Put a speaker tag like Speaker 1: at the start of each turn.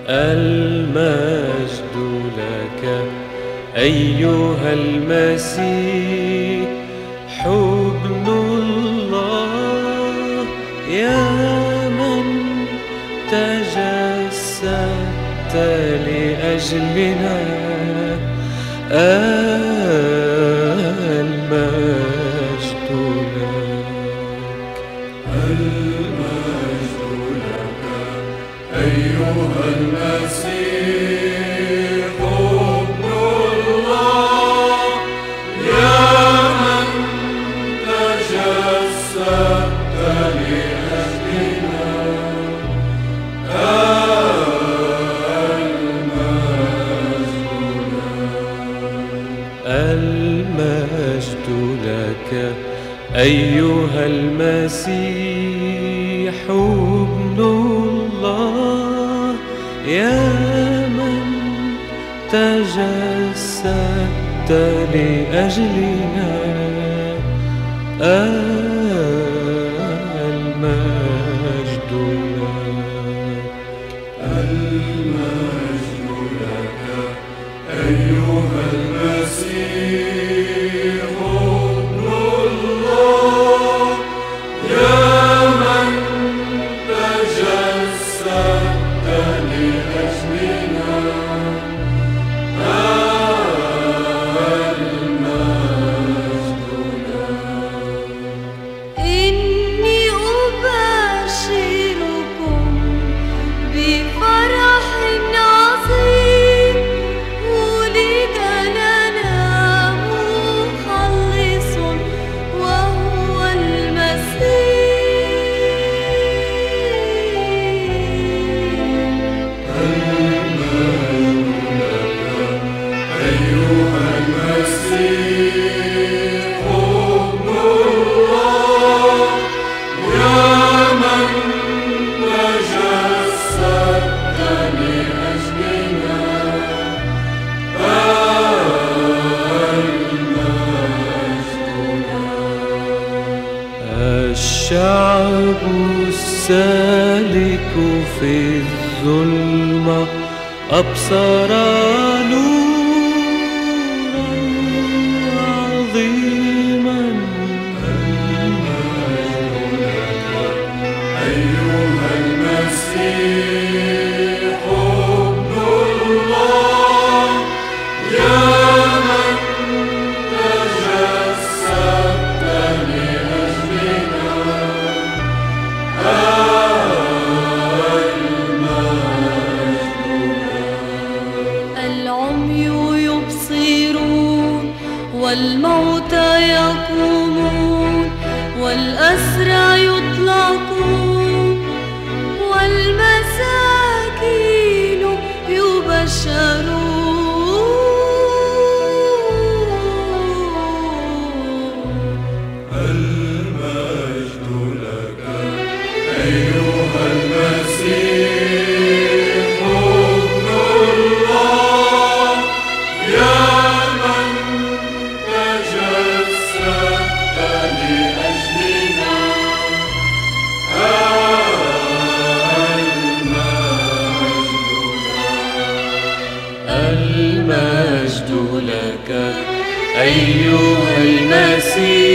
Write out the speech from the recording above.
Speaker 1: المجد لك أيها المسيح ابن الله، يا من تجسدت لأجلنا. المجد لك،
Speaker 2: المجد لك أيها المسيح ابن الله، يا من تجسدت لأجلنا.
Speaker 1: المجد لك أيها المسيح ابن الله، يا من تجسدت لأجلنا. المجد لك،
Speaker 2: المجد لك أيها المسيح ابن الله، يا من تجسدت لأجلنا. المجد لك.
Speaker 3: إني أبشركم بفرح عظيم، ولد لنا مخلص وهو المسيح.
Speaker 2: أيها المسيح ابن الله، يا من تجسدت لأجلنا.
Speaker 1: الشعب السالك في الظلمة أبصر نورا عظيما.
Speaker 2: أيها المسيح ابن الله، يا من تجسدت لأجلنا.
Speaker 3: العمي يبصرون والموتى يقومون والأسرى يطلقون والمساكين يبشرون.
Speaker 2: المجد لك أيها المسيح ابن الله، يا من تجسدت لأجلنا.
Speaker 1: المجد لك أيها المسيح